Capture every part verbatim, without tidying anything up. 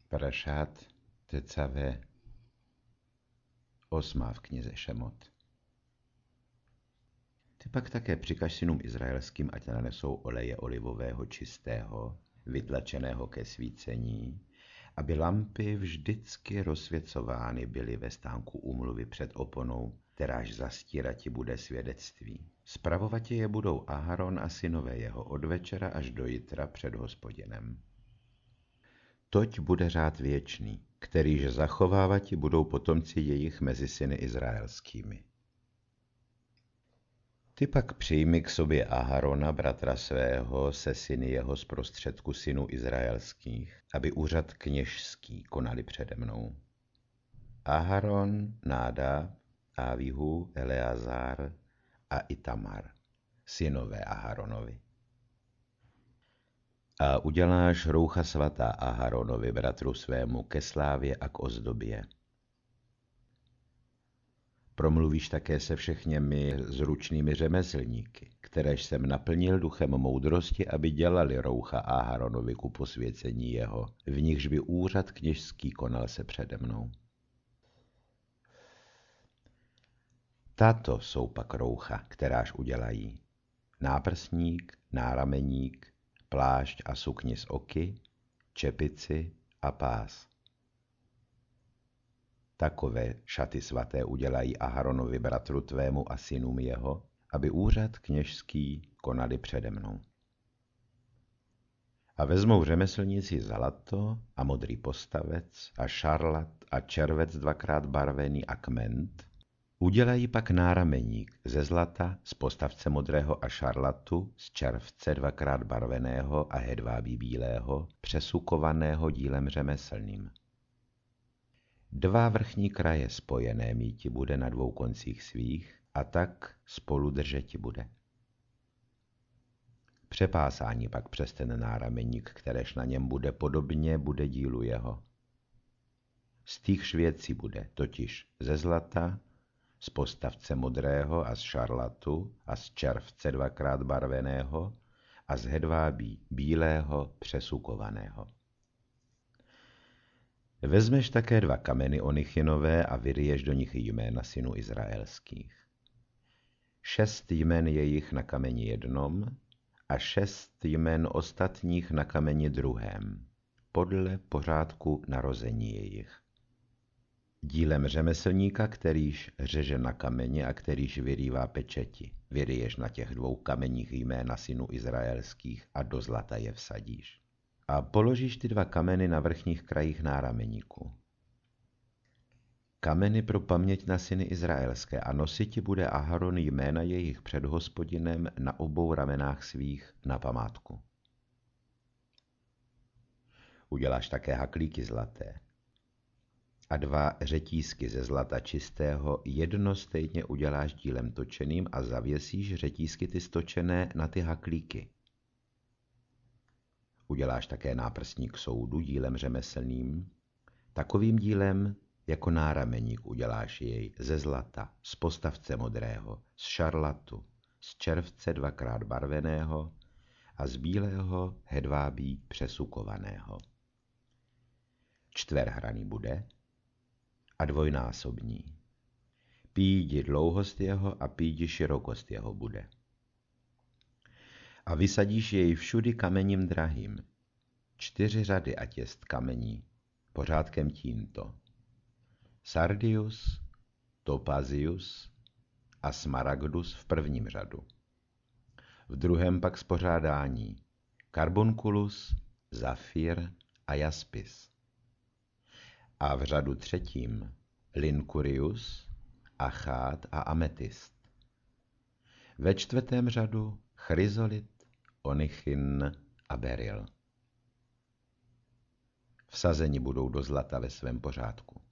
Parašát Tecavé, osmá v knize Šemot. Ty pak také přikaž synům izraelským, ať nanesou oleje olivového čistého, vytlačeného ke svícení, aby lampy vždycky rozsvěcovány byly ve stánku úmluvy před oponou, kteráž zastírati bude svědectví. Spravovati je budou Aharon a synové jeho od večera až do jitra před Hospodinem. Toť bude řád věčný, kterýž zachovávati budou potomci jejich mezi syny izraelskými. Ty pak přijmi k sobě Aharona, bratra svého, se syny jeho z prostředku synů izraelských, aby úřad kněžský konali přede mnou. Aharon, Nádáb, Ávihu, Eleazar a Itamar, synové Aharonovi. A uděláš roucha svatá Aharonovi, bratru svému, ke slávě a k ozdobě. Promluvíš také se všechněmi zručnými řemeslníky, kteréž jsem naplnil duchem moudrosti, aby dělali roucha Aharonovi ku posvěcení jeho, v nichž by úřad kněžský konal se přede mnou. Tato jsou pak roucha, kteráž udělají: náprsník, nárameník, plášť a sukni z oky, čepici a pás. Takové šaty svaté udělají Aharonovi, bratru tvému a synům jeho, aby úřad kněžský konali přede mnou. A vezmou řemeslníci zlato a modrý postavec a šarlat a červec dvakrát barvený a kment, udělají pak nárameník ze zlata, z postavce modrého a šarlatu, z červce dvakrát barveného a hedvábí bílého, přesukovaného dílem řemeslným. Dva vrchní kraje spojené míti bude na dvou koncích svých a tak spolu držeti bude. Přepásání pak přes ten nárameník, kteréž na něm bude, podobně bude dílu jeho. Z týchž věcí bude, totiž ze zlata, z postavce modrého a z šarlatu a z červce dvakrát barveného a z hedvábí bílého přesukovaného. Vezmeš také dva kameny onychinové a vyryješ do nich jména synů izraelských. Šest jmen jejich na kameni jednom a šest jmen ostatních na kameni druhém, podle pořádku narození jejich. Dílem řemeslníka, kterýž řeže na kameni a kterýž vyrývá pečeti, vyryješ na těch dvou kameních jména synů izraelských a do zlata je vsadíš. A položíš ty dva kameny na vrchních krajích nárameníku. Kameny pro paměť na syny izraelské a nositi bude Aharon jména jejich před Hospodinem na obou ramenách svých na památku. Uděláš také haklíky zlaté a dva řetízky ze zlata čistého, jedno stejně uděláš dílem točeným a zavěsíš řetízky ty stočené na ty haklíky. Uděláš také náprsník soudu dílem řemeslným, takovým dílem jako nárameník uděláš jej ze zlata, z postavce modrého, z šarlatu, z červce dvakrát barveného a z bílého hedvábí přesukovaného. Čtverhraný bude a dvojnásobní. Pídi dlouhost jeho a pídi širokost jeho bude. A vysadíš jej všudy kamením drahým. Čtyři řady a těst kamení, pořádkem tímto: sardius, topazius a smaragdus v prvním řadu. V druhém pak spořádání karbonkulus, zafír a jaspis. A v řadu třetím linkurius, achát a ametist. Ve čtvrtém řadu chryzolit, onychin a beryl. Vsazeni budou do zlata ve svém pořádku.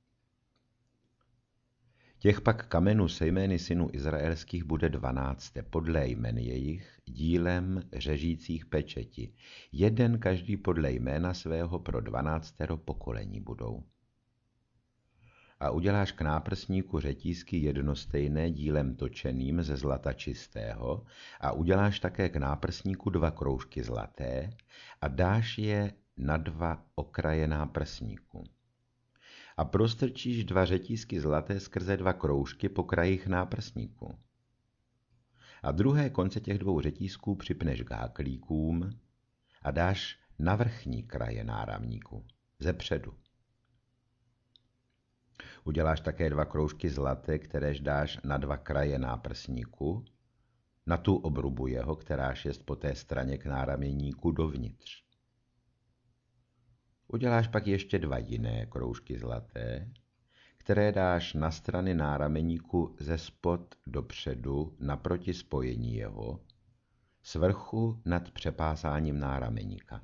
Těch pak kamenů se jmény synů izraelských bude dvanácté, podle jmen jejich, dílem řežících pečeti. Jeden každý podle jména svého pro dvanáctero pokolení budou. A uděláš k náprsníku řetízky jednostejné dílem točeným ze zlata čistého a uděláš také k náprsníku dva kroužky zlaté a dáš je na dva okraje náprsníku. A prostrčíš dva řetízky zlaté skrze dva kroužky po krajích náprsníku. A druhé konce těch dvou řetízků připneš k haklíkům a dáš na vrchní kraje náramníku, zepředu. Uděláš také dva kroužky zlaté, kteréž dáš na dva kraje náprsníku, na tu obrubu jeho, kteráž jest po té straně k náraměníku dovnitř. Uděláš pak ještě dva jiné kroužky zlaté, které dáš na strany náraměníku ze spod dopředu naproti spojení jeho, svrchu nad přepásáním náraměníka.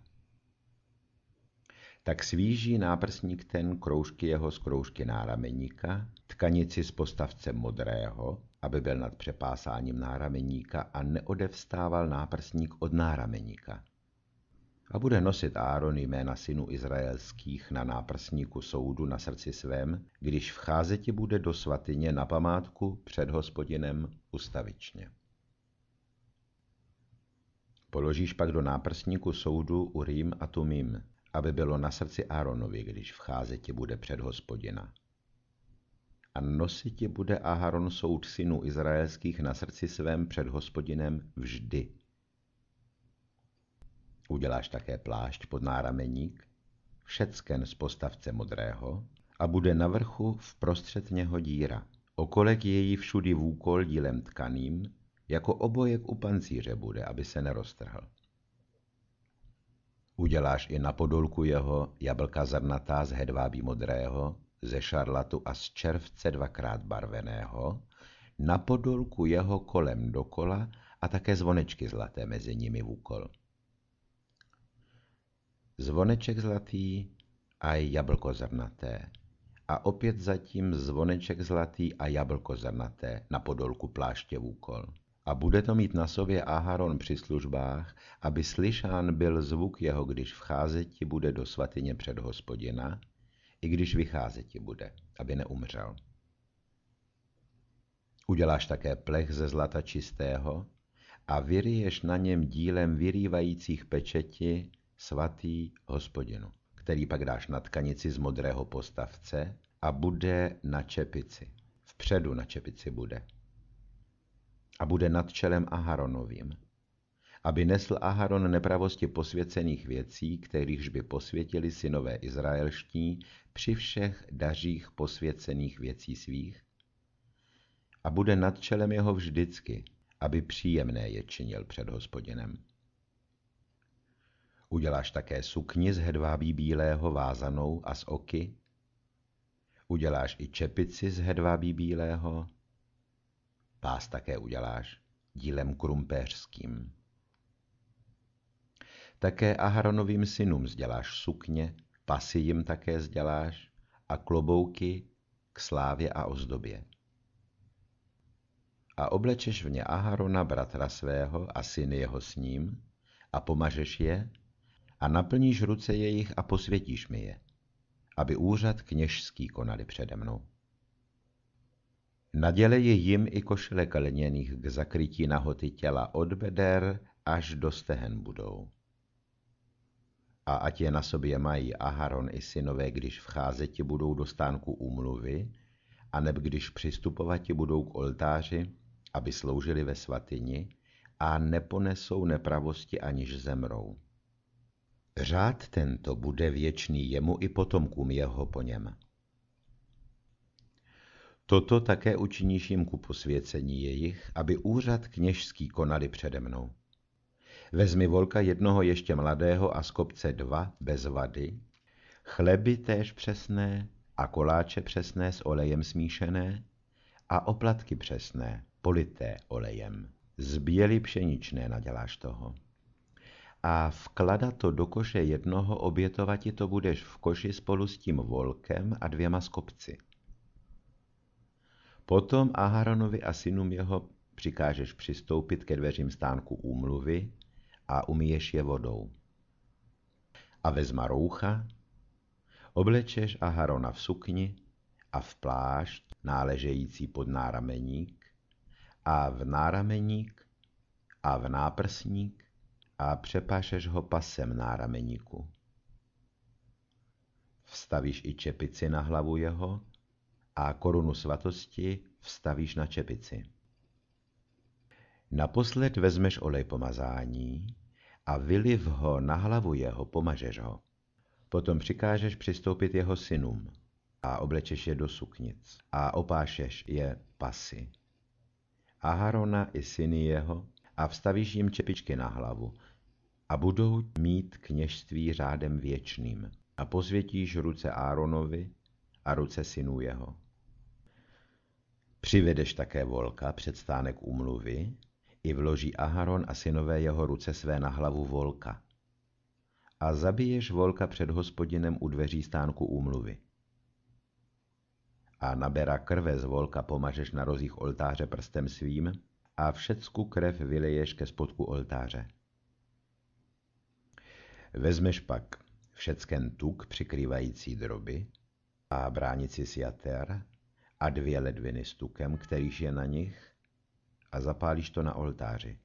Tak svíží náprsník ten kroužky jeho z kroužky náraměníka, tkanici z postavce modrého, aby byl nad přepásáním náraměníka a neodevstával náprsník od náraměníka. A bude nosit Áron jména synů izraelských na náprsníku soudu na srdci svém, když vcházeti bude do svatyně na památku před Hospodinem ustavičně. Položíš pak do náprsníku soudu Urim a Tumim, aby bylo na srdci Áronovi, když vcházeti bude před Hospodina. A nositi bude Aharon soud synů izraelských na srdci svém před Hospodinem vždy. Uděláš také plášť pod náraměník, všecken z postavce modrého, a bude na vrchu vprostřed něho díra. Okolek její všudy vůkol dílem tkaným, jako obojek u pancíře bude, aby se neroztrhl. Uděláš i na podolku jeho jablka zrnatá z hedvábí modrého, ze šarlatu a z červce dvakrát barveného, na podolku jeho kolem dokola a také zvonečky zlaté mezi nimi vůkol. Zvoneček zlatý a jablko zrnaté a opět zatím zvoneček zlatý a jablko zrnaté na podolku pláště vůkol. A bude to mít na sobě Aharon při službách, aby slyšán byl zvuk jeho, když vcházeti bude do svatyně před Hospodina, i když vycházeti bude, aby neumřel. Uděláš také plech ze zlata čistého a vyryješ na něm dílem vyrývajících pečeti svatý Hospodinu, který pak dáš na tkanici z modrého postavce a bude na čepici. Vpředu na čepici bude. A bude nad čelem Aharonovým, aby nesl Aharon nepravosti posvěcených věcí, kterýchž by posvětili synové izraelští při všech dařích posvěcených věcí svých, a bude nad čelem jeho vždycky, aby příjemné je činil před Hospodinem. Uděláš také sukni z hedvábí bílého vázanou a z oky. Uděláš i čepici z hedvábí bílého. Pás také uděláš dílem krumpéřským. Také Aharonovým synům sděláš sukně, pasy jim také sděláš a klobouky k slávě a ozdobě. A oblečeš v ně Aharona bratra svého a syny jeho s ním a pomažeš je a naplníš ruce jejich a posvětíš mi je, aby úřad kněžský konali přede mnou. Nadělej jim i košile lněných k zakrytí nahoty těla od beder až do stehen budou. A ať je na sobě mají Aharon i synové, když vcházeti budou do stánku úmluvy, aneb když přistupovati budou k oltáři, aby sloužili ve svatyni, a neponesou nepravosti, aniž zemrou. Řád tento bude věčný jemu i potomkům jeho po něm. Toto také učiníš jim ku posvěcení jejich, aby úřad kněžský konali přede mnou. Vezmi volka jednoho ještě mladého a z kopce dva bez vady, chleby též přesné a koláče přesné s olejem smíšené a oplatky přesné, polité olejem. Z běly pšeničné naděláš toho. A vkladat to do koše jednoho obětovati to budeš v koši spolu s tím volkem a dvěma skopci. Potom Aharonovi a synům jeho přikážeš přistoupit ke dveřím stánku úmluvy a umyješ je vodou. A vezma roucha, oblečeš Aharona v sukni a v plášť náležející pod nárameník a v nárameník a v náprsník a přepášeš ho pasem nárameníku. vstavíš i čepici na hlavu jeho a korunu svatosti vstavíš na čepici. Naposled vezmeš olej pomazání a vyliv ho na hlavu jeho, pomažeš ho. Potom přikážeš přistoupit jeho synům a oblečeš je do suknic a opášeš je pasy. Aharona i syny jeho a vstavíš jim čepičky na hlavu a budou mít kněžství řádem věčným a posvětíš ruce Áronovi a ruce synů jeho. Přivedeš také volka před stánek úmluvy, i vloží Aharon a synové jeho ruce své na hlavu volka. A zabiješ volka před Hospodinem u dveří stánku úmluvy. A nabera krve z volka pomažeš na rozích oltáře prstem svým a všecku krev vyleješ ke spodku oltáře. Vezmeš pak všecken tuk přikrývající droby a bránici sjater a dvě ledviny s tukem, kterýž je na nich, a zapálíš to na oltáři.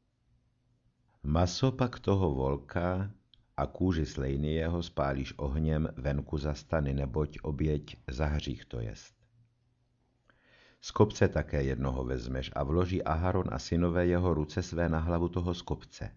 Maso pak toho volka a kůži slejny jeho spálíš ohněm venku za stany, neboť oběť za hřích to jest. Z kopce také jednoho vezmeš a vloží Aharon a synové jeho ruce své na hlavu toho z kopce.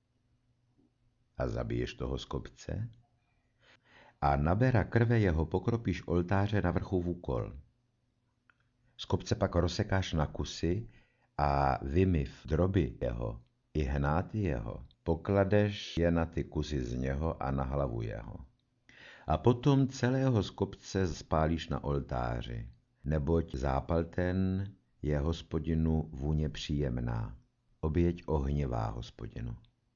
A zabiješ toho z kopce a nabera krve jeho pokropíš oltáře na vrchu vůkol. Z kopce pak rozsekáš na kusy a vymyv droby jeho i hnáty jeho, pokladeš je na ty kusy z něho a na hlavu jeho. A potom celého z kopce spálíš na oltáři, neboť zápal ten je Hospodinu vůně příjemná, oběť ohnivá Hospodinu.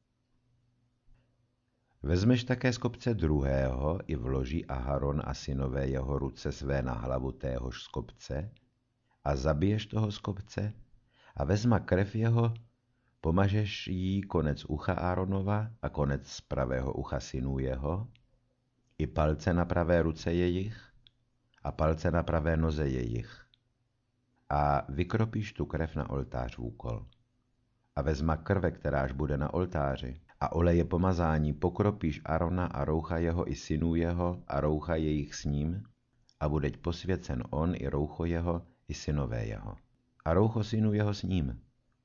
Vezmeš také z kopce druhého i vloží Aharon a synové jeho ruce své na hlavu téhož z kopce a zabiješ toho z kopce a vezma krev jeho, pomažeš jí konec ucha Áronova a konec z pravého ucha synů jeho, i palce na pravé ruce jejich a palce na pravé noze jejich. A vykropíš tu krev na oltář vůkol. A vezma krve, kteráž bude na oltáři, a oleje pomazání pokropíš Arona a roucha jeho i synů jeho a roucha jejich s ním, a budeť posvěcen on i roucho jeho i synové jeho. A roucho synů jeho s ním.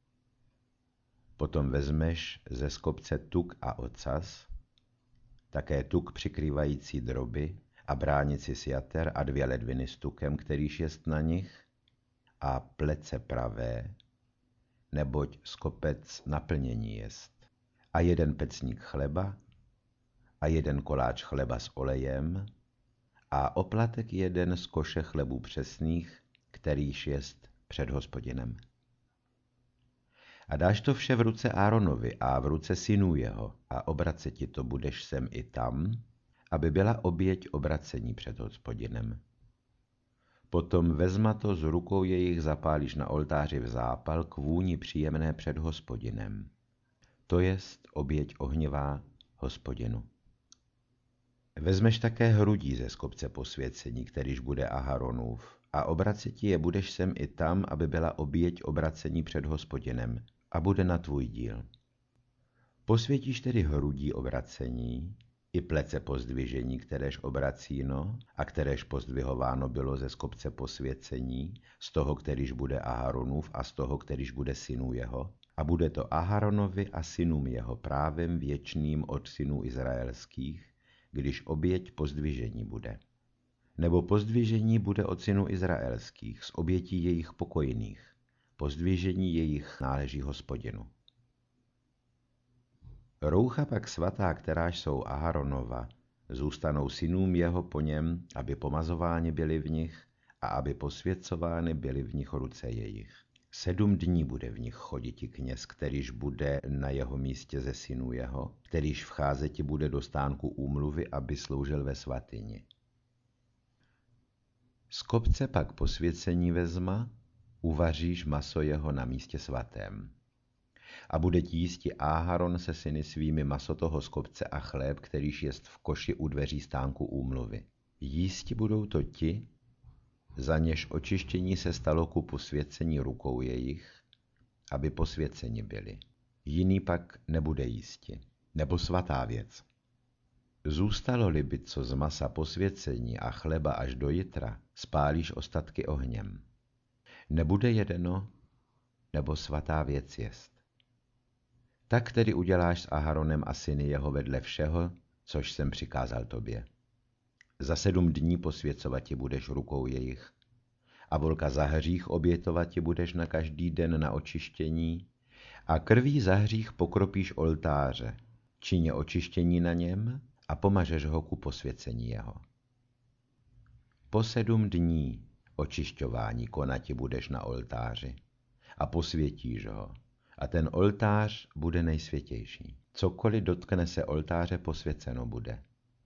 Potom vezmeš ze skopce tuk a ocas, také tuk přikrývající droby a bránici sjater a dvě ledviny s tukem, kterýž jest na nich, a plece pravé, neboť skopec naplnění jest, a jeden pecník chleba a jeden koláč chleba s olejem a oplatek jeden z koše chlebů přesných, kterýž jest před Hospodinem. A dáš to vše v ruce Áronovi a v ruce synů jeho a obracet ti to budeš sem i tam, aby byla oběť obracení před Hospodinem. Potom vezma to z rukou jejich zapálíš na oltáři v zápal k vůni příjemné před Hospodinem. To jest oběť ohnivá Hospodinu. Vezmeš také hrudí ze skopce posvěcení, kterýž bude Aharonův, a obraceti je budeš sem i tam, aby byla oběť obracení před Hospodinem, a bude na tvůj díl. Posvětíš tedy hrudí obracení, i plece pozdvižení, kteréž obracíno a kteréž pozdvihováno bylo ze skopce posvěcení, z toho, kterýž bude Aharonův a z toho, kterýž bude synů jeho, a bude to Aharonovi a synům jeho právem věčným od synů izraelských, když oběť pozdvižení bude. Nebo pozdvižení bude od synů izraelských z obětí jejich pokojných, pozdvižení jejich náleží Hospodinu. Roucha pak svatá, kteráž jsou Aharonova, zůstanou synům jeho po něm, aby pomazováni byli v nich a aby posvěcovány byly v nich ruce jejich. Sedm dní bude v nich choditi kněz, kterýž bude na jeho místě ze synů jeho, kterýž vcházeti bude do stánku úmluvy, aby sloužil ve svatyni. Z kopce pak posvěcení vezma, uvaříš maso jeho na místě svatém. A bude jísti Áharon se syny svými maso toho z kopce a chléb, kterýž jest v koši u dveří stánku úmluvy. Jísti budou to ti, za něž očištění se stalo ku posvěcení rukou jejich, aby posvěceni byli. Jiný pak nebude jísti, nebo svatá věc. Zůstalo-li by co z masa posvěcení a chleba až do jitra, spálíš ostatky ohněm. Nebude jedeno, nebo svatá věc jest. Tak tedy uděláš s Aharonem a syny jeho vedle všeho, což jsem přikázal tobě. Za sedm dní posvěcovat ti budeš rukou jejich a volka za hřích obětovat ti budeš na každý den na očištění a krví za hřích pokropíš oltáře, čině očištění na něm a pomažeš ho ku posvěcení jeho. Po sedm dní očišťování konati budeš na oltáři a posvětíš ho a ten oltář bude nejsvětější. Cokoliv dotkne se oltáře, posvěceno bude.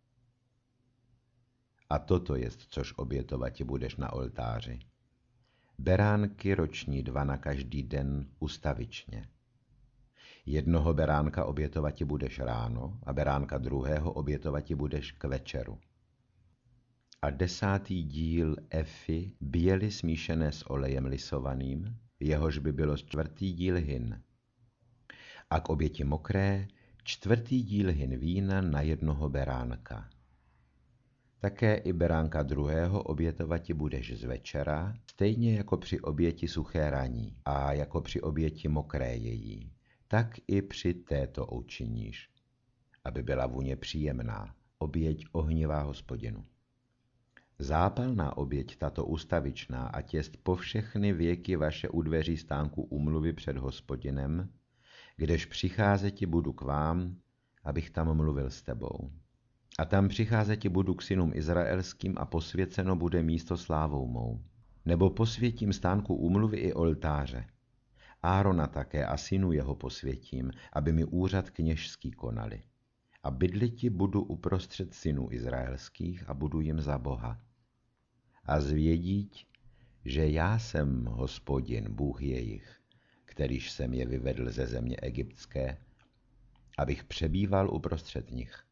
A toto jest, což obětovati budeš na oltáři. Beránky roční dva na každý den ustavičně. Jednoho beránka obětovati budeš ráno a beránka druhého obětovati budeš k večeru. A desátý díl efy běly smíšené s olejem lisovaným, jehož by bylo čtvrtý díl hin. A k oběti mokré čtvrtý díl hin vína na jednoho beránka. Také i beránka druhého obětovati budeš z večera, stejně jako při oběti suché raní a jako při oběti mokré její, tak i při této učiníš, aby byla vůně příjemná, oběť ohnivá Hospodinu. Zápalná oběť tato ustavičná, ať jest po všechny věky vaše u dveří stánku úmluvy před Hospodinem, kdež přicházeti budu k vám, abych tam mluvil s tebou. A tam přicházeti budu k synům izraelským a posvěceno bude místo slávou mou. Nebo posvětím stánku úmluvy i oltáře. Árona také a synu jeho posvětím, aby mi úřad kněžský konali. A bydliti budu uprostřed synů izraelských a budu jim za Boha. A zvědíť, že já jsem Hospodin, Bůh jejich, kterýž jsem je vyvedl ze země egyptské, abych přebýval uprostřed nich.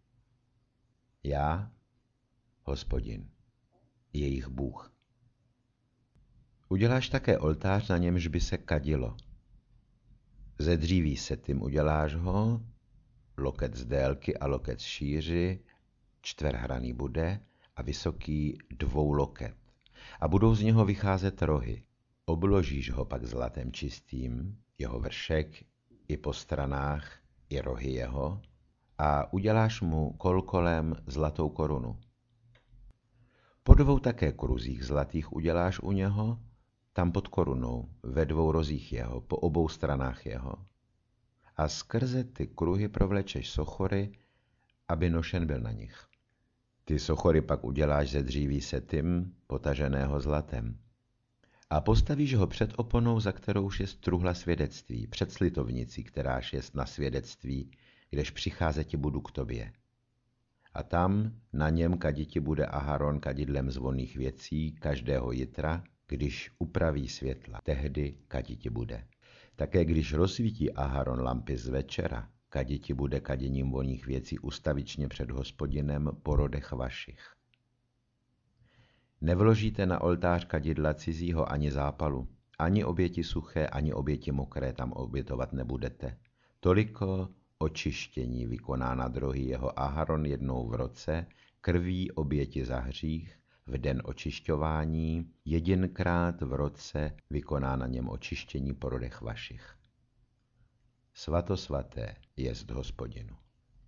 Já, Hospodin, jejich Bůh. Uděláš také oltář, na němž by se kadilo. Ze dříví setým uděláš ho, loket z délky a loket z šíři, čtverhraný bude a vysoký dvou loket. A budou z něho vycházet rohy. Obložíš ho pak zlatem čistým, jeho vršek i po stranách, i rohy jeho, a uděláš mu kol kolem zlatou korunu. Po dvou také kruzích zlatých uděláš u něho, tam pod korunou, ve dvou rozích jeho, po obou stranách jeho. A skrze ty kruhy provlečeš sochory, aby nošen byl na nich. Ty sochory pak uděláš ze dříví setým, potaženého zlatem. A postavíš ho před oponou, za kterouž je truhla svědectví, před slitovnicí, kteráž jest na svědectví, kdež přicházeti budu k tobě. A tam na něm kaditi bude Aharon kadidlem zvonných věcí každého jitra, když upraví světla, tehdy kaditi bude. Také když rozsvítí Aharon lampy z večera, kaditi bude kaděním vonných věcí ustavičně před Hospodinem po rodech vašich. Nevložíte na oltář kadidla cizího ani zápalu, ani oběti suché, ani oběti mokré tam obětovat nebudete. Toliko očištění vykoná na drohy jeho Aharon jednou v roce, krví oběti za hřích, v den očišťování, jedinkrát v roce vykoná na něm očištění po rodech vašich. Svatosvaté jest Hospodinu.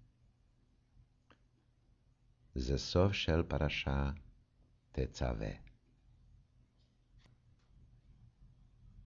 Ze Sov šel parašá Tecavé.